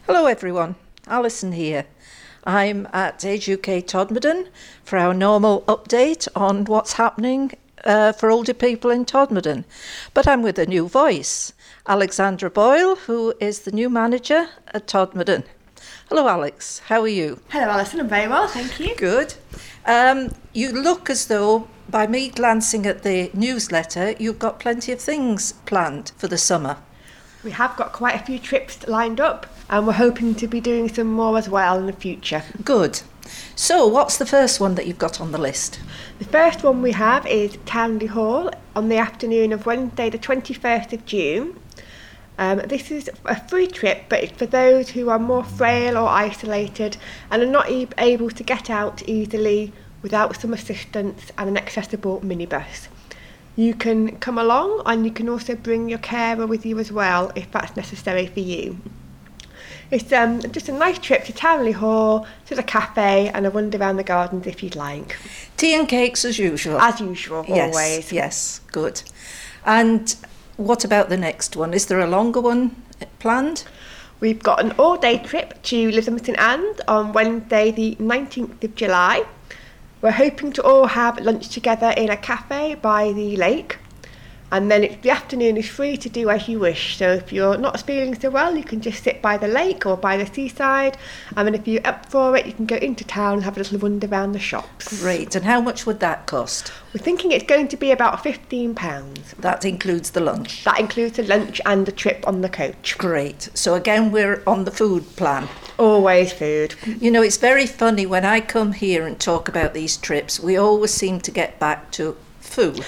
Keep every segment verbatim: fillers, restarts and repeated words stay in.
Hello everyone, Alison here. I'm at Age U K Todmorden for our normal update on what's happening uh, for older people in Todmorden. But I'm with a new voice, Alexandra Boyle, who is the new manager at Todmorden. Hello Alex, how are you? Hello Alison, I'm very well, thank you. Good. Um, you look as though, by me glancing at the newsletter, you've got plenty of things planned for the summer. We have got quite a few trips lined up and we're hoping to be doing some more as well in the future. Good. So what's the first one that you've got on the list? The first one we have is Townley Hall on the afternoon of Wednesday the twenty-first of June. Um, this is a free trip, but it's for those who are more frail or isolated and are not e- able to get out easily without some assistance and an accessible minibus. You can come along and you can also bring your carer with you as well if that's necessary for you. It's um, just a nice trip to Townley Hall, to the cafe and a wander around the gardens if you'd like. Tea and cakes as usual? As usual, yes, always. Yes, good. And what about the next one? Is there a longer one planned? We've got an all-day trip to Lytham St Anne's on Wednesday the nineteenth of July. We're hoping to all have lunch together in a cafe by the lake, and then it's, the afternoon is free to do as you wish. So if you're not feeling so well, you can just sit by the lake or by the seaside, and then if you're up for it, you can go into town and have a little wander around the shops. Great. And how much would that cost? We're thinking it's going to be about fifteen pounds. That includes the lunch? That includes the lunch and the trip on the coach. Great. So again, we're on the food plan. Always food. You know, it's very funny when I come here and talk about these trips, we always seem to get back to food.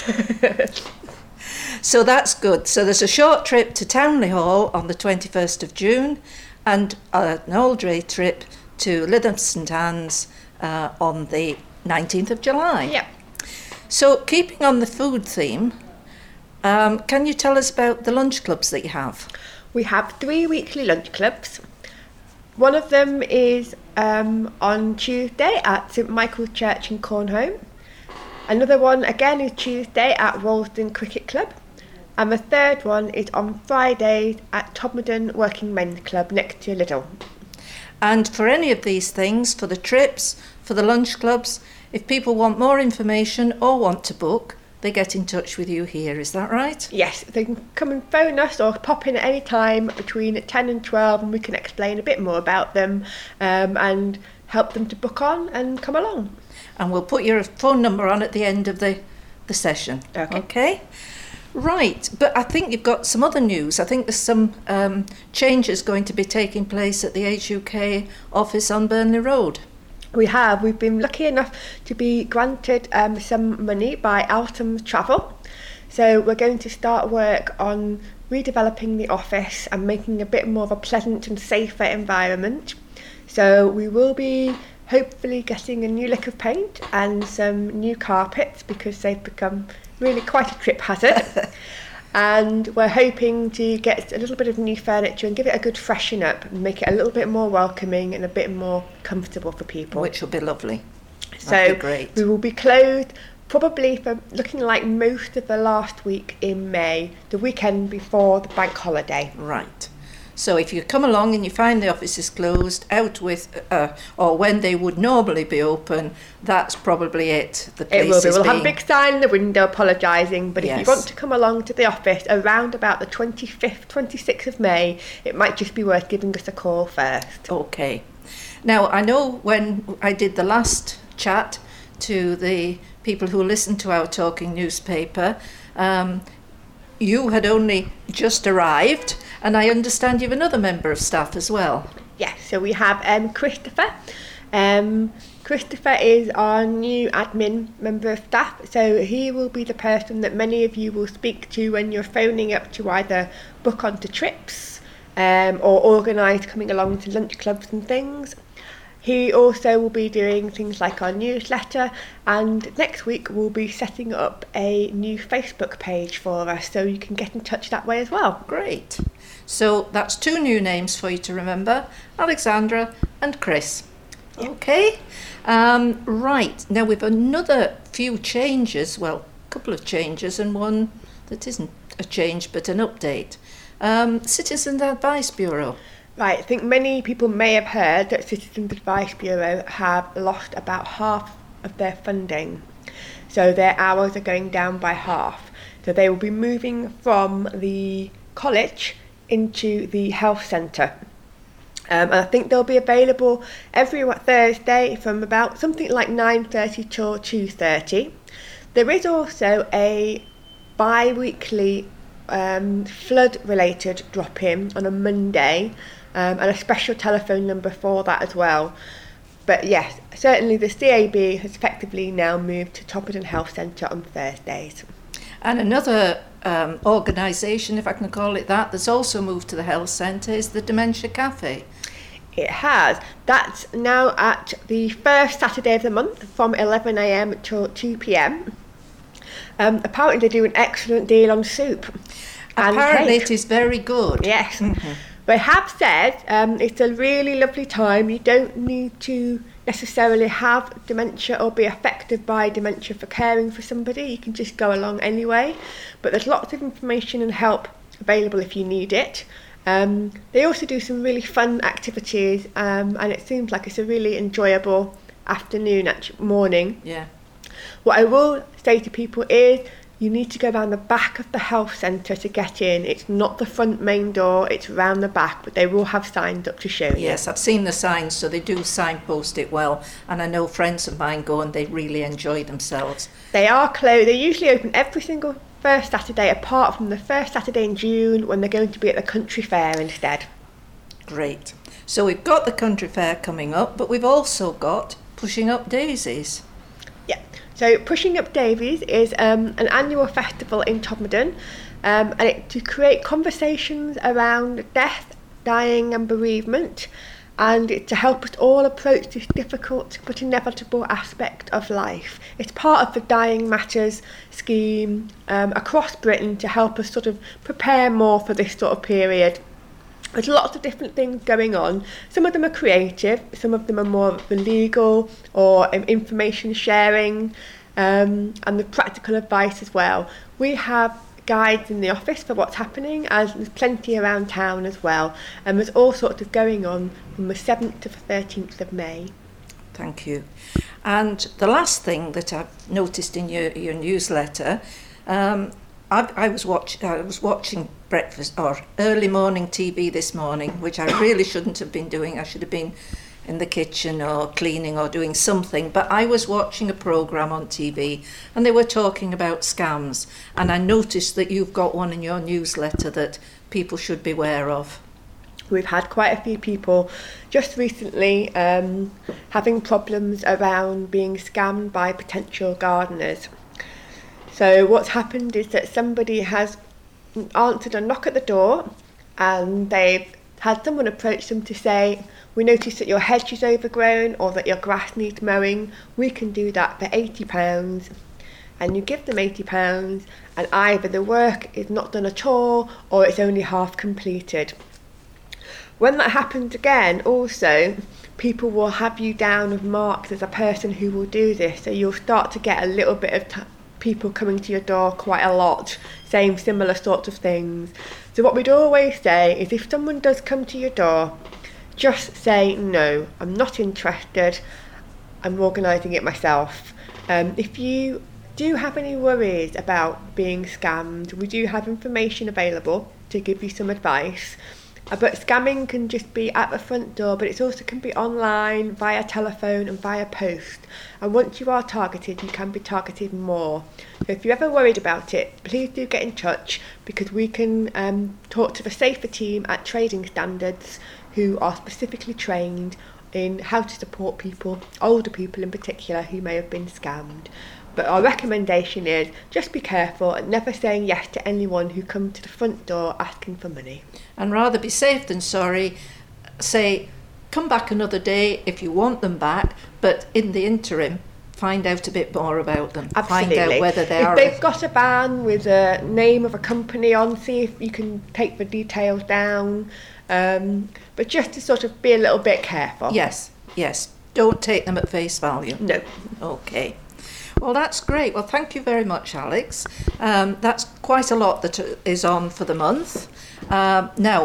So that's good. So there's a short trip to Townley Hall on the twenty-first of June and an all-day trip to Lytham St Anne's uh, on the nineteenth of July. Yeah. So keeping on the food theme, um, can you tell us about the lunch clubs that you have? We have three weekly lunch clubs. One of them is um, on Tuesday at St Michael's Church in Cornholme. Another one again is Tuesday at Rolleston Cricket Club. And the third one is on Fridays at Todmorden Working Men's Club next to Lidl. And for any of these things, for the trips, for the lunch clubs, if people want more information or want to book, they get in touch with you here, is that right? Yes, they can come and phone us or pop in at any time between ten and twelve and we can explain a bit more about them um, and help them to book on and come along. And we'll put your phone number on at the end of the, the session. Okay. Okay? Right, but I think you've got some other news. I think there's some um, changes going to be taking place at the Age U K office on Burnley Road. We have. We've been lucky enough to be granted um, some money by Altum Travel. So we're going to start work on redeveloping the office and making a bit more of a pleasant and safer environment. So we will be hopefully getting a new lick of paint and some new carpets because they've become really quite a trip hazard. And we're hoping to get a little bit of new furniture and give it a good freshen up and make it a little bit more welcoming and a bit more comfortable for people. Which will be lovely. So That'd be great. We will be closed probably for looking like most of the last week in May, the weekend before the bank holiday. Right. So if you come along and you find the office is closed, out with, uh, or when they would normally be open, that's probably it. The place It will be. is We'll being... have a big sign in the window apologising, but Yes. if you want to come along to the office around about the twenty-fifth, twenty-sixth of May, it might just be worth giving us a call first. Okay. Now, I know when I did the last chat to the people who listened to our talking newspaper, um, you had only just arrived, and I understand you have another member of staff as well. Yes, so we have um, Christopher. Um, Christopher is our new admin member of staff, so he will be the person that many of you will speak to when you're phoning up to either book onto trips um, or organise coming along to lunch clubs and things. He also will be doing things like our newsletter, and next week we'll be setting up a new Facebook page for us, so you can get in touch that way as well. Great. So that's two new names for you to remember, Alexandra and Chris. Yeah. Okay. Um, right. Now we've another few changes, well, a couple of changes and one that isn't a change but an update. Um, Citizen Advice Bureau. Right, I think many people may have heard that Citizens Advice Bureau have lost about half of their funding. So their hours are going down by half. So they will be moving from the college into the health centre. Um, and I think they'll be available every Thursday from about something like nine thirty till two thirty. There is also a bi-weekly um, flood-related drop-in on a Monday, um, and a special telephone number for that as well. But yes, certainly the C A B has effectively now moved to Topperton Health Centre on Thursdays. And another um, organisation, if I can call it that, that's also moved to the health centre is the Dementia Cafe. It has. That's now at the first Saturday of the month from eleven a m till two p m. Um, apparently they do an excellent deal on soup. Apparently and it is very good. Yes. Mm-hmm. They have said um, it's a really lovely time. You don't need to necessarily have dementia or be affected by dementia for caring for somebody. You can just go along anyway. But there's lots of information and help available if you need it. Um, they also do some really fun activities, um, and it seems like it's a really enjoyable afternoon, actually, morning. Yeah. What I will say to people is you need to go around the back of the health centre to get in. It's not the front main door, it's around the back, but they will have signs up to show you. Yes, I've seen the signs, so they do signpost it well, and I know friends of mine go and they really enjoy themselves. They are closed. They usually open every single first Saturday, apart from the first Saturday in June when they're going to be at the country fair instead. Great. So we've got the country fair coming up, but we've also got Pushing Up Daisies. Yeah. So Pushing Up Daisies is um, an annual festival in Todmorden, um, and it to create conversations around death, dying and bereavement, and it's to help us all approach this difficult but inevitable aspect of life. It's part of the Dying Matters scheme um, across Britain to help us sort of prepare more for this sort of period. There's lots of different things going on. Some of them are creative, some of them are more the legal or um, information sharing, um, and the practical advice as well. We have guides in the office for what's happening, as there's plenty around town as well, and there's all sorts of going on from the seventh to the thirteenth of May. Thank you. And the last thing that I've noticed in your, your newsletter, um, I, I was watch, I was watching breakfast or early morning T V this morning, which I really shouldn't have been doing. I should have been in the kitchen or cleaning or doing something, but I was watching a programme on T V and they were talking about scams, and I noticed that you've got one in your newsletter that people should be aware of. We've had quite a few people just recently um, having problems around being scammed by potential gardeners. So what's happened is that somebody has answered a knock at the door and they've had someone approach them to say, we noticed that your hedge is overgrown or that your grass needs mowing. We can do that for eighty pounds. And you give them eighty pounds and either the work is not done at all or it's only half completed. When that happens again, also, people will have you down as marked as a person who will do this. So you'll start to get a little bit of t- people coming to your door quite a lot, saying similar sorts of things. So what we'd always say is if someone does come to your door, just say, no, I'm not interested, I'm organising it myself. Um, if you do have any worries about being scammed, we do have information available to give you some advice. Uh, but scamming can just be at the front door, but it also can be online, via telephone and via post. And once you are targeted, you can be targeted more. So if you're ever worried about it, please do get in touch, because we can um, talk to the safer team at Trading Standards, who are specifically trained in how to support people, older people in particular, who may have been scammed. But our recommendation is just be careful and never saying yes to anyone who comes to the front door asking for money. And rather be safe than sorry, say, come back another day if you want them back, but in the interim, find out a bit more about them. Absolutely. Find out whether they if are... If they've got a ban with a name of a company on, see if you can take the details down. Um, but just to sort of be a little bit careful. Yes, yes. Don't take them at face value. No. Okay. Well, that's great. Well, thank you very much, Alex. Um, that's quite a lot that is on for the month. Um, now,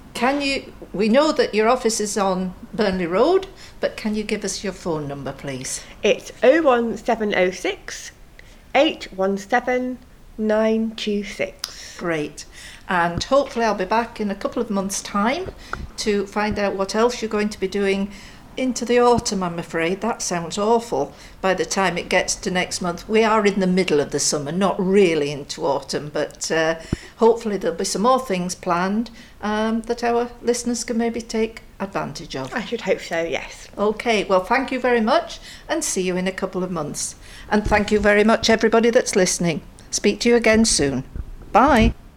Can you, we know that your office is on Burnley Road, but can you give us your phone number, please? It's oh one seven oh six, eight one seven, nine two six. Great. And hopefully I'll be back in a couple of months' time to find out what else you're going to be doing into the autumn, I'm afraid. That sounds awful. By the time it gets to next month, we are in the middle of the summer, not really into autumn, but uh, hopefully there'll be some more things planned um, that our listeners can maybe take advantage of. I should hope so, yes. Okay, well, thank you very much, and see you in a couple of months. And thank you very much, everybody that's listening. Speak to you again soon. Bye.